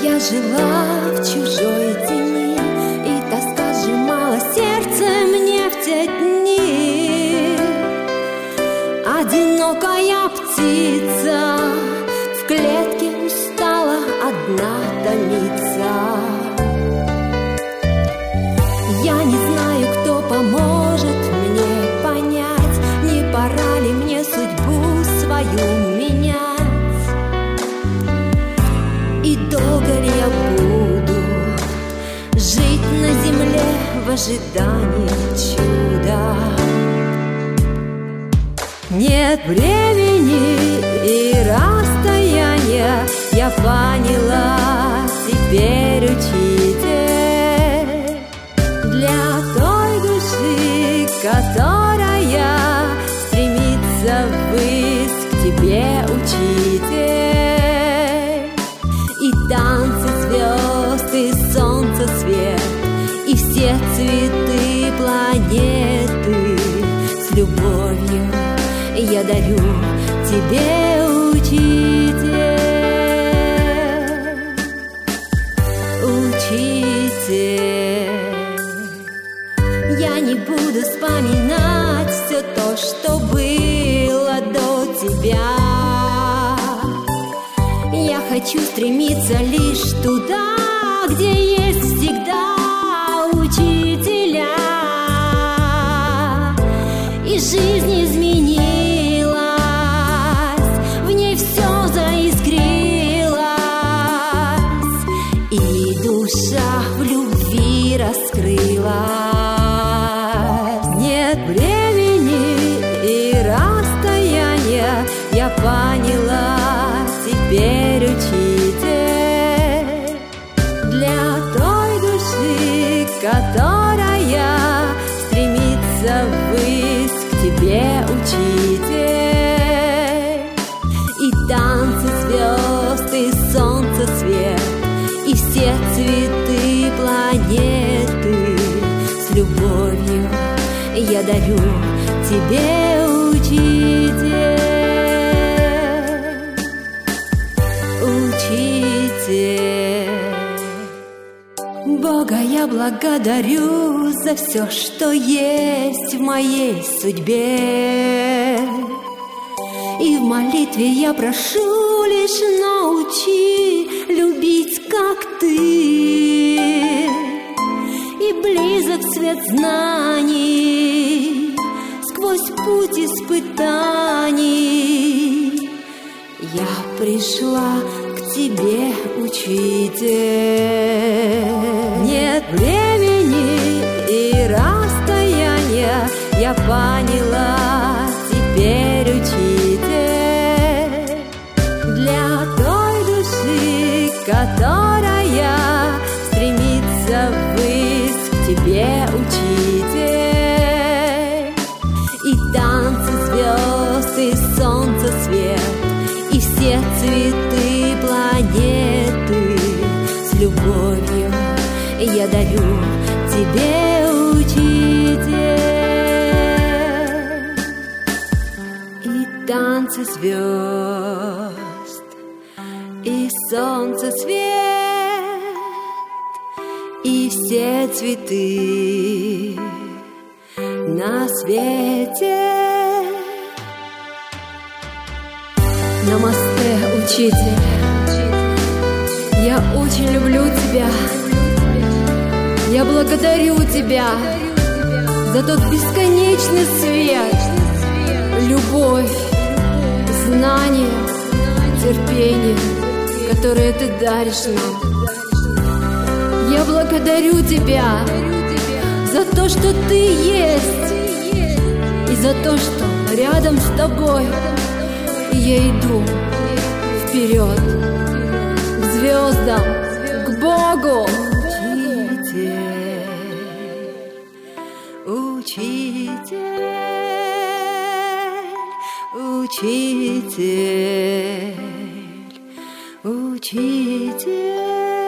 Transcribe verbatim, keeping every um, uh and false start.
Я жила в чужой тени, и тоска сжимала сердце мне в те дни. Одинокая птица в клетке устала одна томиться. Я не знаю, кто поможет мне понять, не пора ли мне судьбу свою менять. И долго ли я буду жить на земле в ожидании чуда? Нет времени и расстояния, я поняла теперь, учитель, для той души, которая стремится ввысь к тебе, учитель. И танцы звезд, и солнце свет, и все цветы планеты с любовью я дарю тебе, учитель, учитель. Я не буду вспоминать все то, что было до тебя. Я хочу стремиться лишь туда, где есть всегда учителя. И жизнь изменилась, в ней все заискрилось, и душа в любви раскрылась. Нет времени и расстояния, я поняла теперь, учитель, для той души, которая стремится ввысь к тебе, учитель. И танцы звезд, и солнце свет, и все цветы планеты с любовью я дарю тебе, учитель, учитель. Бога я благодарю за все, что есть в моей судьбе. И в молитве я прошу лишь научи любить, как ты. И близок свет знаний сквозь путь испытаний. Я пришла к тебе, учитель. Нет времени и расстояния, я поняла теперь, учитель, для той души, которая стремится ввысь к тебе, учитель. И танцы звезд, и солнце свет, и все цветы планеты с любовью я дарю тебе, учитель. И танцы звезд, и солнце свет, и все цветы на свете. Намасте, учитель, я очень люблю тебя. Я благодарю тебя за тот бесконечный свет, любовь, знание, терпение, которое ты даришь нам. Я благодарю тебя за то, что ты есть, и за то, что рядом с тобой я иду вперед, к звездам, к Богу. Учитель, учитель, учитель.